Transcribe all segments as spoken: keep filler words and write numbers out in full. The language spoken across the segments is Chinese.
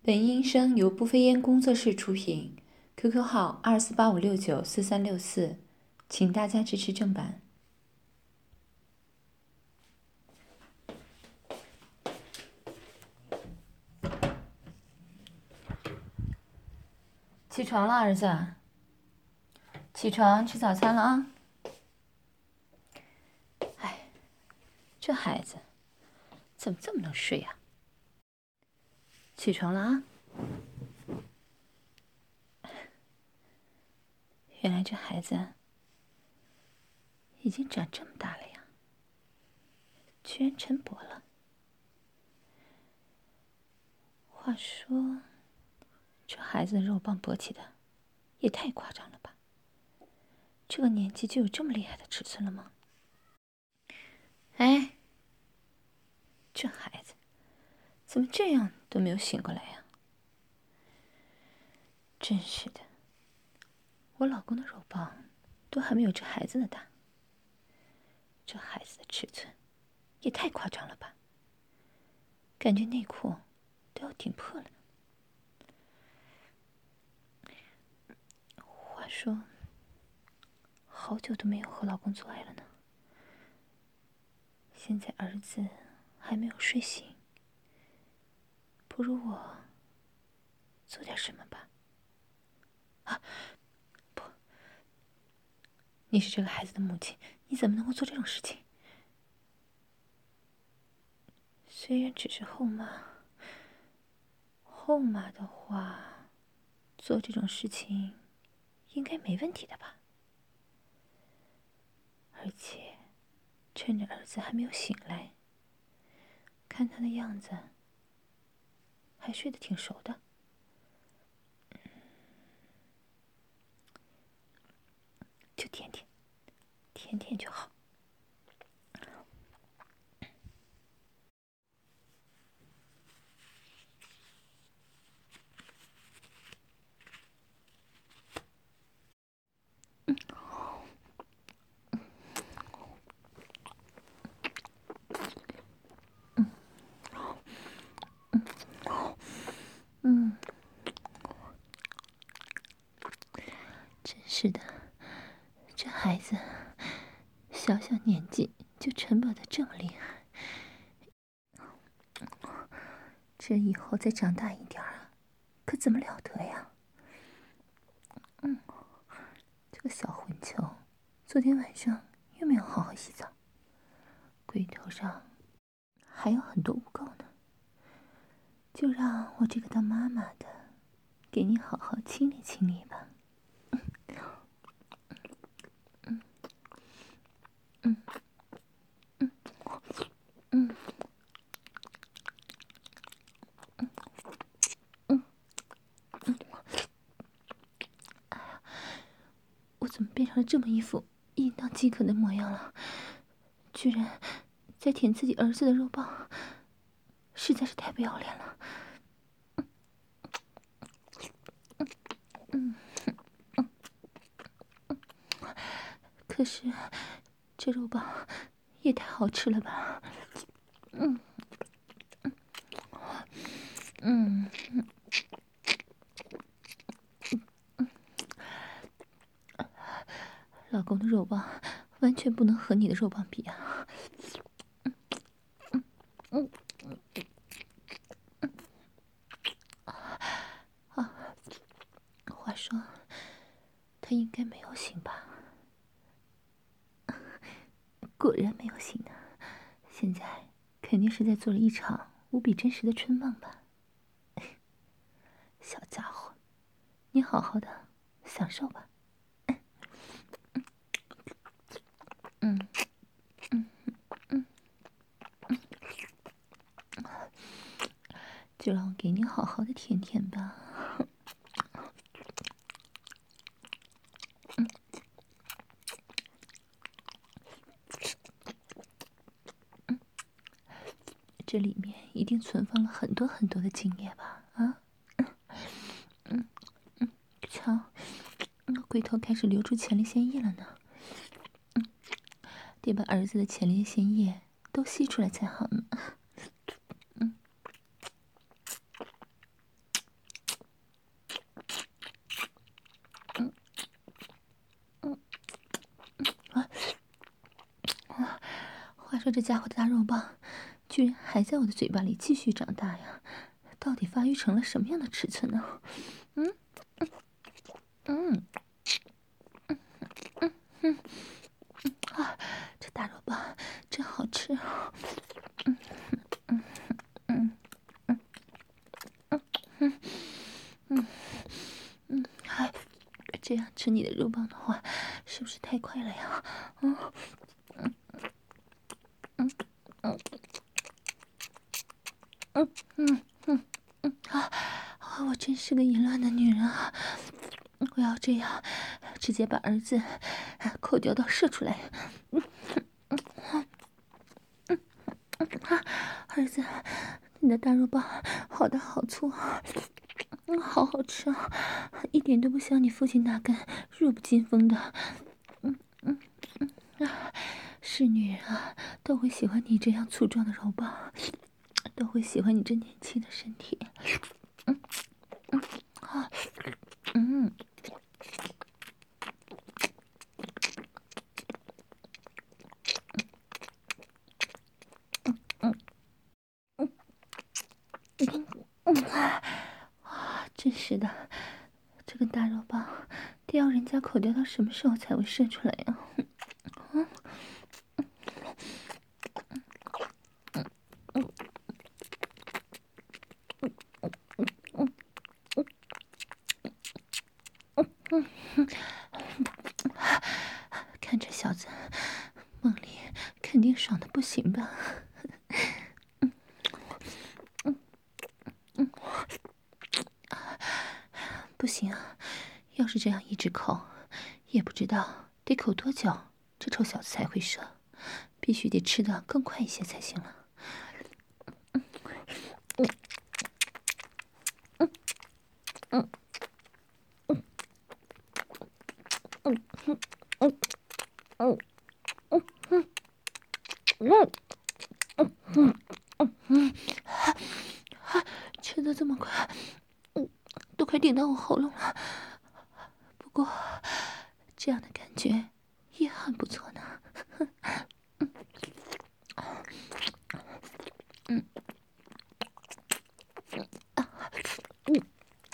本音声由不飞烟工作室出品 ，Q Q 号二四八五六九四三六四，请大家支持正版。起床了，儿子，起床吃早餐了啊！哎，这孩子怎么这么能睡呀、啊？起床了啊！原来这孩子已经长这么大了呀，居然晨勃了。话说，这孩子的肉棒勃起的也太夸张了吧？这个年纪就有这么厉害的尺寸了吗？哎，这孩子怎么这样都没有醒过来呀？真是的，我老公的肉棒都还没有这孩子的大，这孩子的尺寸也太夸张了吧？感觉内裤都要顶破了。话说，好久都没有和老公做爱了呢。现在儿子还没有睡醒，不如我做点什么吧。啊，不，你是这个孩子的母亲，你怎么能够做这种事情？虽然只是后妈，后妈的话，做这种事情应该没问题的吧？而且，趁着儿子还没有醒来，看他的样子，还睡得挺熟的。就舔舔，舔舔就好。嗯，真是的，这孩子小小年纪就晨勃得这么厉害，这以后再长大一点啊，可怎么了得呀？嗯，这个小混球，昨天晚上又没有好好洗澡，龟头上还有很多污垢呢。就让我这个当妈妈的，给你好好清理清理吧。嗯嗯嗯嗯嗯嗯嗯。哎呀，我怎么变成了这么一副淫荡饥渴的模样了？居然在舔自己儿子的肉棒，实在是太不要脸了。嗯嗯嗯，可是这肉棒也太好吃了吧？嗯嗯嗯嗯，老公的肉棒完全不能和你的肉棒比啊！嗯嗯嗯嗯嗯啊，话说，他应该没有醒吧？果然没有醒呢，现在肯定是在做了一场无比真实的春梦吧？小家伙，你好好的享受吧。嗯嗯嗯嗯，就让我给你好好的舔舔吧。嗯嗯，这里面一定存放了很多很多的精液吧？啊？嗯嗯，瞧，那龟头开始流出前列腺液了呢。嗯，得把儿子的前列腺液都吸出来才好呢。嗯说这家伙的大肉棒居然还在我的嘴巴里继续长大呀？到底发育成了什么样的尺寸呢？嗯嗯嗯嗯嗯嗯啊，这大肉棒真好吃啊！嗯嗯嗯嗯嗯嗯嗯嗯，还这样吃你的肉棒的话，是不是太快了呀？嗯嗯嗯嗯嗯嗯嗯嗯啊！我真是个淫乱的女人啊！我要这样，直接把儿子口叼到射出来。嗯嗯嗯嗯啊，儿子，你的大肉棒好大好粗啊！嗯，好好吃啊，一点都不像你父亲那根弱不禁风的。嗯嗯嗯啊，是女人啊，都会喜欢你这样粗壮的肉棒，都会喜欢你这年轻的身体。嗯嗯啊嗯。嗯嗯嗯嗯啊！真是的，这个大肉棒得要人家口叼到什么时候才会射出来呀？嗯嗯嗯嗯嗯嗯嗯，看这小子梦里肯定爽的不行吧？嗯嗯嗯，不行啊！要是这样一直口，也不知道得口多久，这臭小子才会射。必须得吃的更快一些才行了。嗯嗯嗯嗯嗯嗯嗯嗯嗯嗯嗯嗯嗯嗯嗯，吃的这么快，嗯，都快顶到我喉咙了。不过，这样的感觉也很不错呢。嗯嗯啊嗯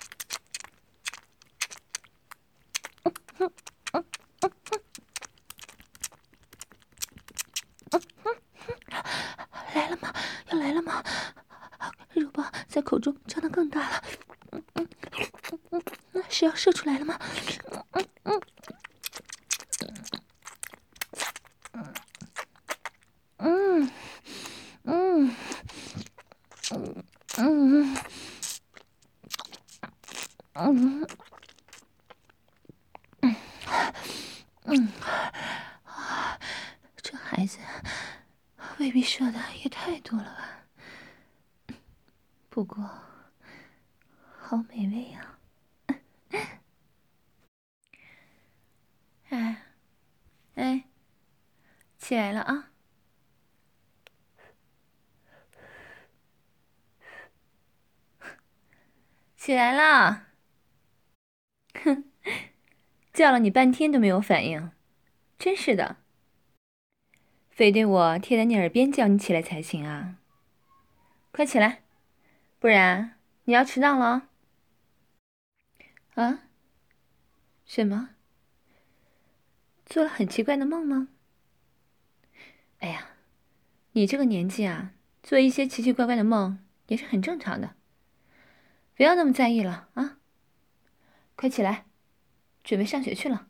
嗯嗯嗯嗯来了吗？要来了吗？肉棒在口中张得更大了。嗯嗯嗯嗯，是要射出来了吗？嗯嗯嗯嗯嗯嗯嗯嗯啊，这孩子未必射的也太多了吧？不过好美味呀！哎哎，起来了啊！起来了！哼，叫了你半天都没有反应，真是的，非得我贴在你耳边叫你起来才行啊！快起来，不然你要迟到了哦。啊？什么？做了很奇怪的梦吗？哎呀，你这个年纪啊，做一些奇奇怪怪的梦也是很正常的，不要那么在意了啊！快起来，准备上学去了。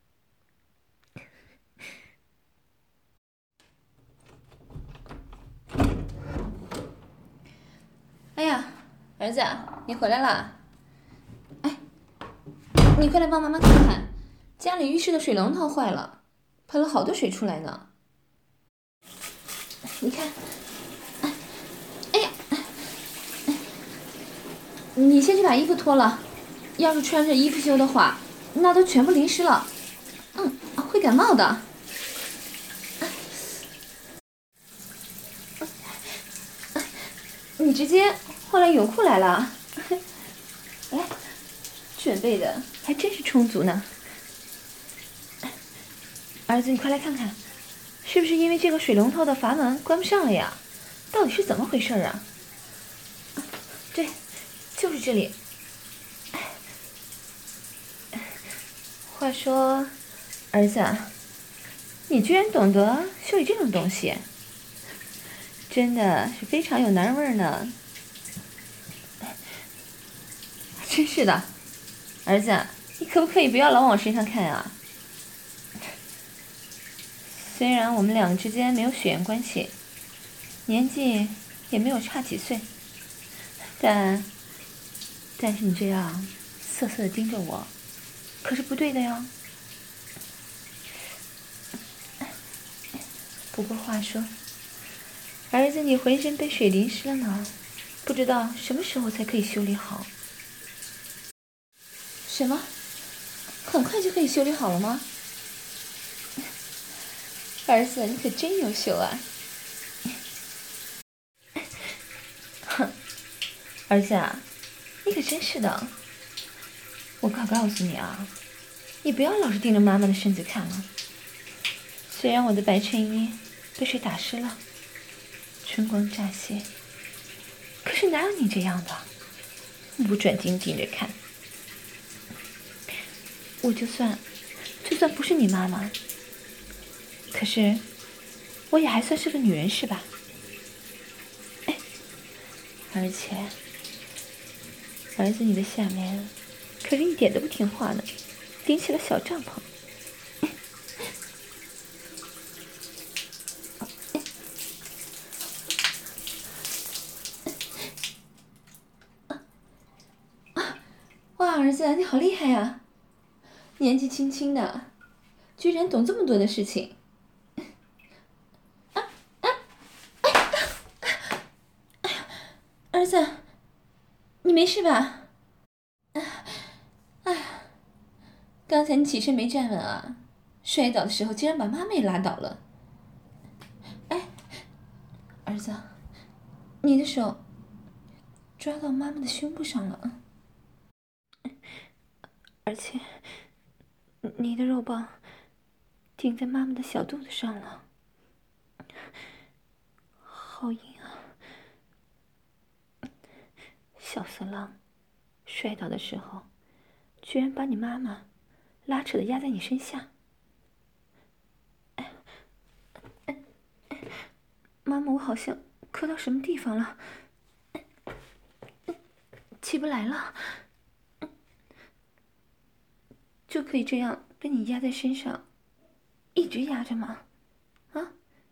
哎呀，儿子，你回来了！哎，你快来帮妈妈看看，家里浴室的水龙头坏了，喷了好多水出来呢。你看，哎，哎呀，你先去把衣服脱了，要是穿着衣服修的话，那都全部淋湿了，嗯，会感冒的。你直接换了泳裤来了，来，准备的还真是充足呢。儿子，你快来看看， 是不是因为这个水龙头的阀门关不上了呀？到底是怎么回事啊？对，就是这里。话说，儿子，你居然懂得修理这种东西，真的是非常有男人味呢。真是的，儿子，你可不可以不要老往我身上看啊？虽然我们两个之间没有血缘关系，年纪也没有差几岁，但但是你这样色色的盯着我，可是不对的呀。不过话说，儿子，你浑身被水淋湿了呢，不知道什么时候才可以修理好。什么？很快就可以修理好了吗？儿子，你可真优秀啊！哼，儿子啊，你可真是的。我可告诉你啊，你不要老是盯着妈妈的身子看了。虽然我的白衬衣被水打湿了，春光乍泄，可是哪有你这样的，不准盯盯着看。我就算，就算不是你妈妈，可是我也还算是个女人，是吧？哎，而且，儿子你的下面可是一点都不听话呢，顶起了小帐篷。哇，儿子你好厉害呀！年纪轻轻的，居然懂这么多的事情。啊啊啊！儿子，你没事吧？哎呀，刚才你起身没站稳啊，摔倒的时候竟然把妈妈也拉倒了。哎，儿子，你的手抓到妈妈的胸部上了，而且你的肉棒顶在妈妈的小肚子上了，好硬啊！小色狼，摔倒的时候居然把你妈妈拉扯的压在你身下。妈妈，我好像磕到什么地方了，起不来了，就可以这样被你压在身上，一直压着吗？啊？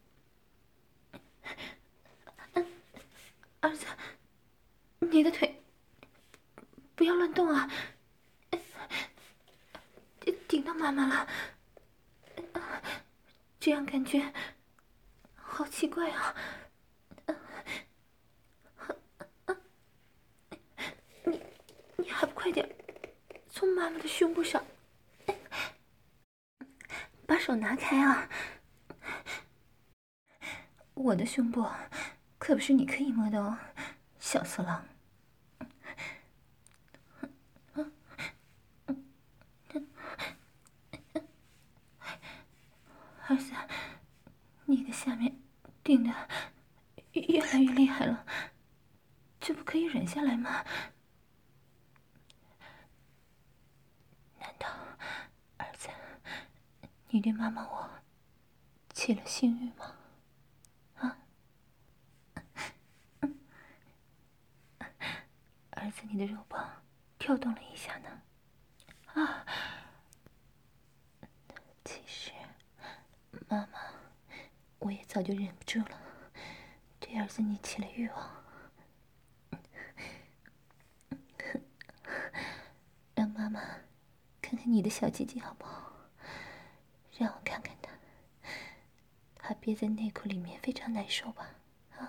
儿子，你的腿不要乱动啊！顶到妈妈了，这样感觉好奇怪啊！你你还不快点从妈妈的胸部上把手拿开啊！我的胸部可不是你可以摸的哦，小色狼。儿子，你的下面顶的越来越厉害了，这不可以忍下来吗？难道，儿子，你对妈妈我起了性欲吗？啊？儿子，你的肉棒跳动了一下呢。啊！其实，妈妈，我也早就忍不住了，对儿子你起了欲望。让妈妈看看你的小鸡鸡好不好？让我看看它，它憋在内裤里面非常难受吧？啊！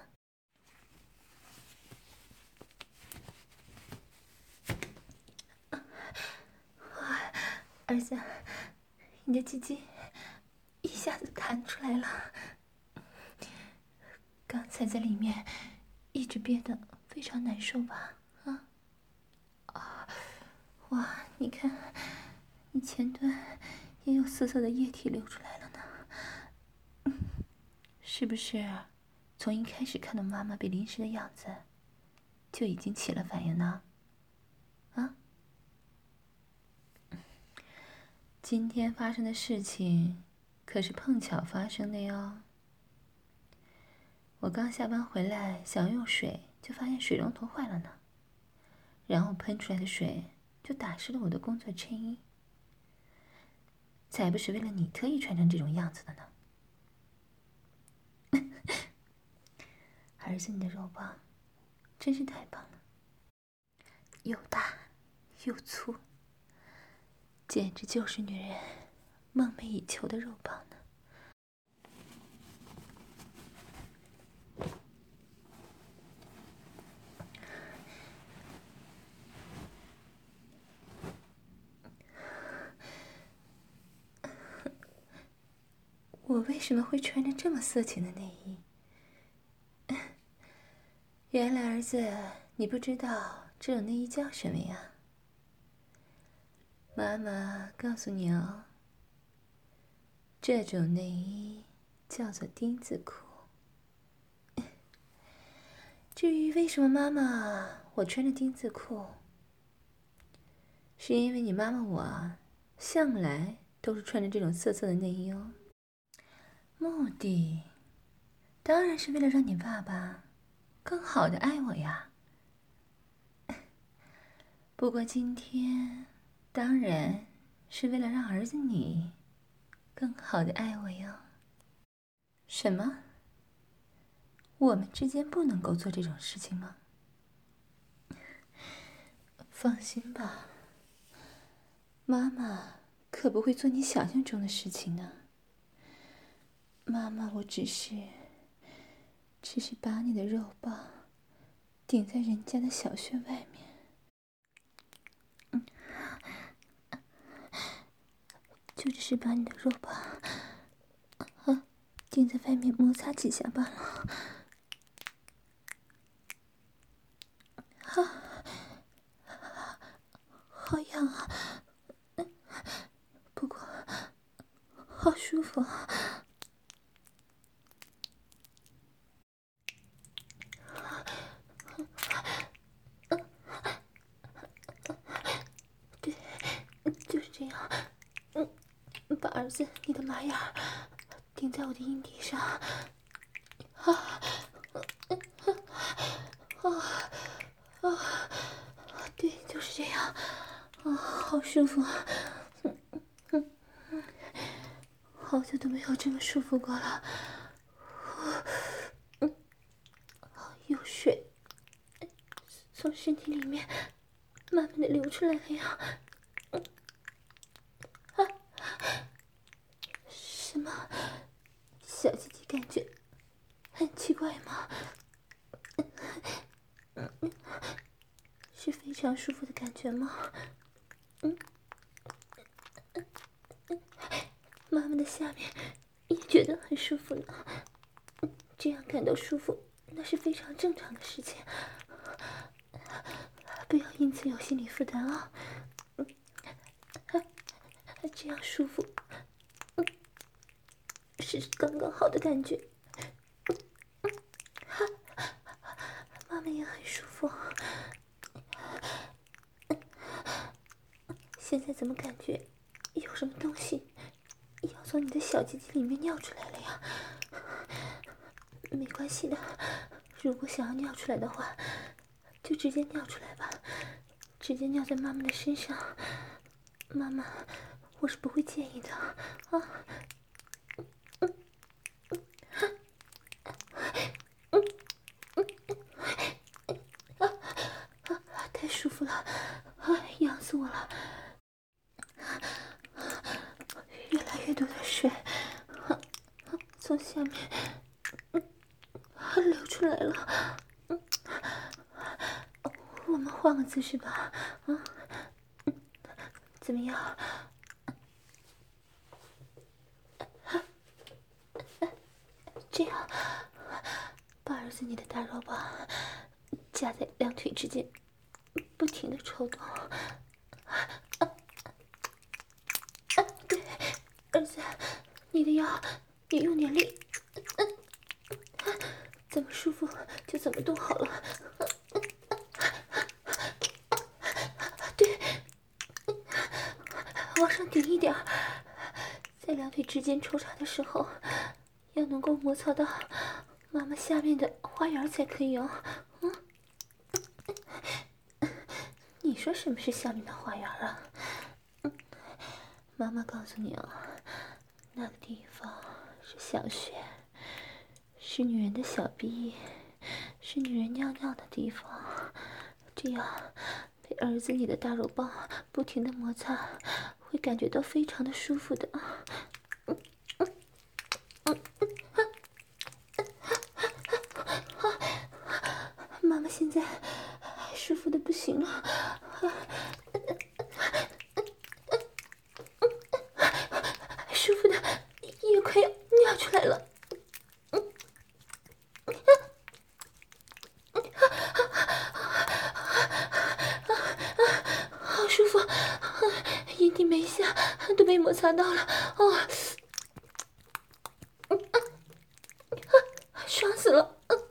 儿子，你的鸡鸡一下子弹出来了，刚才在里面一直憋得非常难受吧？啊啊！哇，你看，你前端也有涩涩的液体流出来了呢。 是不是从一开始看到妈妈被淋湿的样子，就已经起了反应呢？啊？今天发生的事情可是碰巧发生的哟。我刚下班回来，想用水，就发现水龙头坏了呢，然后喷出来的水就打湿了我的工作衬衣，才不是为了你特意穿成这种样子的呢。儿子，你的肉棒真是太棒了，又大又粗，简直就是女人梦寐以求的肉棒呢。我为什么会穿着这么色情的内衣？原来儿子，你不知道这种内衣叫什么呀？妈妈告诉你哦，这种内衣叫做丁字裤。至于为什么妈妈我穿着丁字裤，是因为你妈妈我向来都是穿着这种色色的内衣哦。目的当然是为了让你爸爸更好的爱我呀。不过今天当然是为了让儿子你更好的爱我哟。什么？我们之间不能够做这种事情吗？放心吧，妈妈可不会做你想象中的事情呢。妈妈，我只是，只是把你的肉棒顶在人家的小穴外面，嗯，就只是把你的肉棒啊顶在外面摩擦几下罢了。啊，好痒啊！不过好舒服啊！对，就是这样。嗯，把儿子你的马眼顶在我的阴蒂上。啊啊啊！对，就是这样。啊，好舒服啊！嗯嗯嗯，好久都没有这么舒服过了。嗯，有水从身体里面慢慢的流出来了呀。嗯啊，什么？小鸡鸡感觉很奇怪吗？嗯，是非常舒服的感觉吗？嗯，妈妈的下面也觉得很舒服呢。这样感到舒服，那是非常正常的事情，不要因此有心理负担啊。嗯，这样舒服，嗯，是刚刚好的感觉。嗯嗯，妈妈也很舒服。现在怎么感觉有什么东西要从你的小鸡鸡里面尿出来了呀？没关系的，如果想要尿出来的话，就直接尿出来吧，直接尿在妈妈的身上，妈妈，我是不会介意的啊。嗯嗯嗯嗯啊啊！太舒服了，啊，痒死我了！越来越多的水啊从下面嗯流出来了。嗯，我们换个姿势吧。啊，怎么样？这样，把儿子你的大肉棒夹在两腿之间，不停的抽动。啊啊！对，儿子，你的腰也用点力。嗯怎么舒服就怎么动好了。对，往上顶一点，在两腿之间抽插的时候，要能够摩擦到妈妈下面的花园才可以哦。嗯，你说什么是下面的花园啊？嗯，妈妈告诉你哦，那个地方是小穴，是女人的小臂，是女人尿尿的地方。这样被儿子你的大肉棒不停的摩擦，会感觉到非常的舒服的。妈妈现在舒服的不行了，舒服的也快要尿出来了。好舒服，阴蒂每一下都被摩擦到了，哦，爽死了！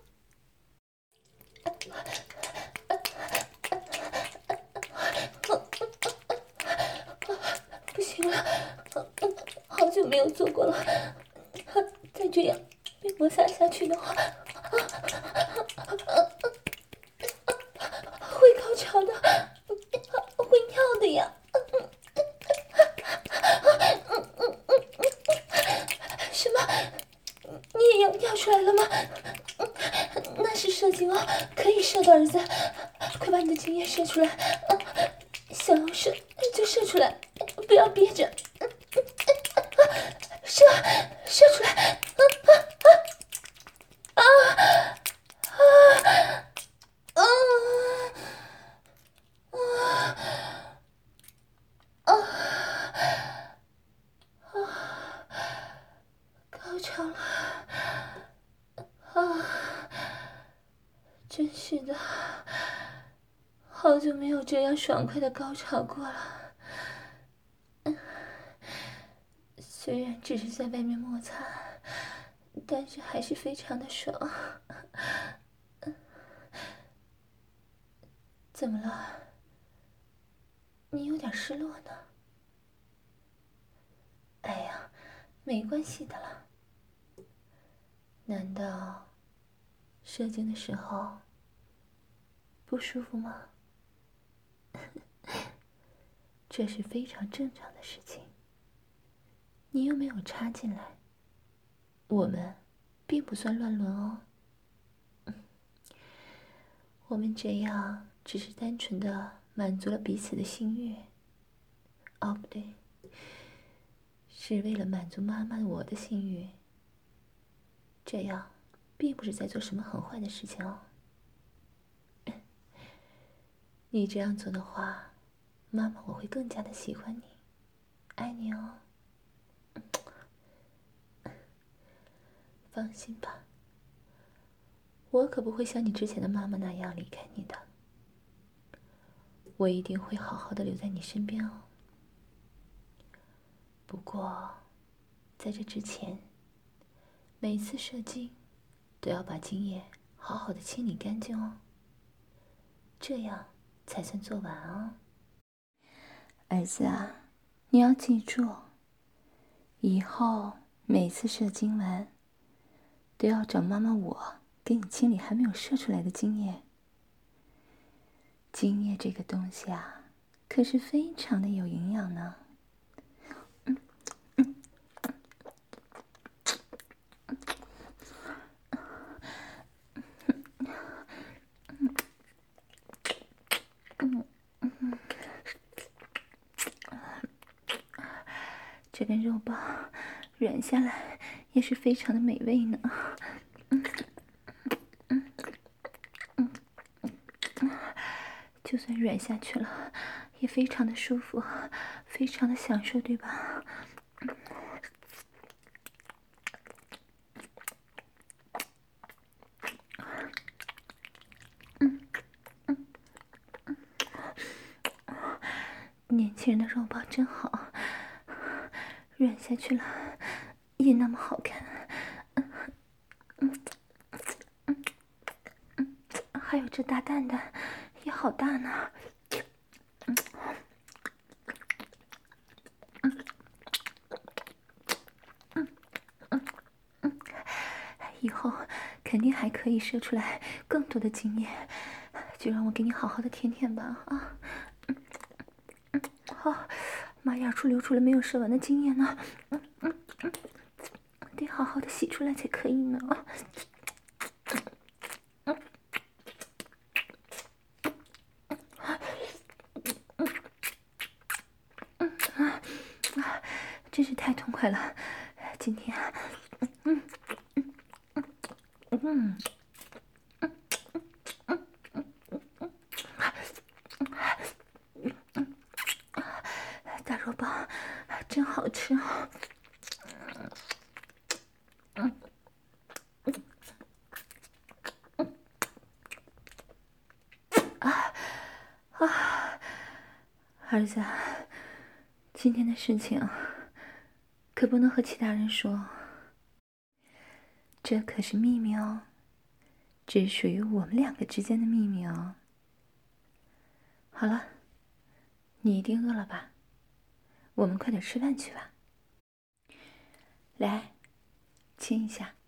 不行了，好久没有做过了，再这样被摩擦下去的话，会高潮的，会尿的呀！什么？你也要尿出来了吗？那是射精哦，可以射的，儿子，快把你的精液射出来，想要射就射出来，不要憋着，射射出来！啊啊啊啊啊！高潮了啊！真是的，好久没有这样爽快的高潮过了。虽然只是在外面摩擦，但是还是非常的爽。怎么了？你有点失落呢？哎呀，没关系的啦。难道射精的时候不舒服吗？这是非常正常的事情。你又没有插进来，我们并不算乱伦哦。我们这样只是单纯的满足了彼此的性欲。哦，不对，是为了满足妈妈我的性欲。这样并不是在做什么很坏的事情哦。你这样做的话，妈妈我会更加的喜欢你，爱你哦。放心吧，我可不会像你之前的妈妈那样离开你的，我一定会好好的留在你身边哦。不过，在这之前，每次射精都要把精液好好的清理干净哦，这样才算做完哦。儿子啊，你要记住，以后每次射精完，都要找妈妈我给你清理还没有射出来的精液。精液这个东西啊，可是非常的有营养呢。嗯嗯这根肉棒软下来也是非常的美味呢。嗯嗯嗯嗯，就算软下去了，也非常的舒服，非常的享受，对吧？嗯嗯嗯，年轻人的肉棒真好，软下去了也那么好看。嗯嗯还有这大蛋蛋也好大呢。嗯嗯嗯嗯嗯，以后肯定还可以射出来更多的精液，就让我给你好好的舔舔吧啊！嗯嗯，好，马眼处流出了没有射完的精液呢，嗯嗯嗯，得好好的洗出来才可以呢啊！嗯嗯啊啊，真是太痛快了！今天啊，嗯嗯嗯嗯嗯嗯嗯嗯，大肉棒真好吃啊！嗯嗯啊啊，儿子，今天的事情可不能和其他人说，这可是秘密哦，只属于我们两个之间的秘密哦。好了，你一定饿了吧？我们快点吃饭去吧。来，亲一下。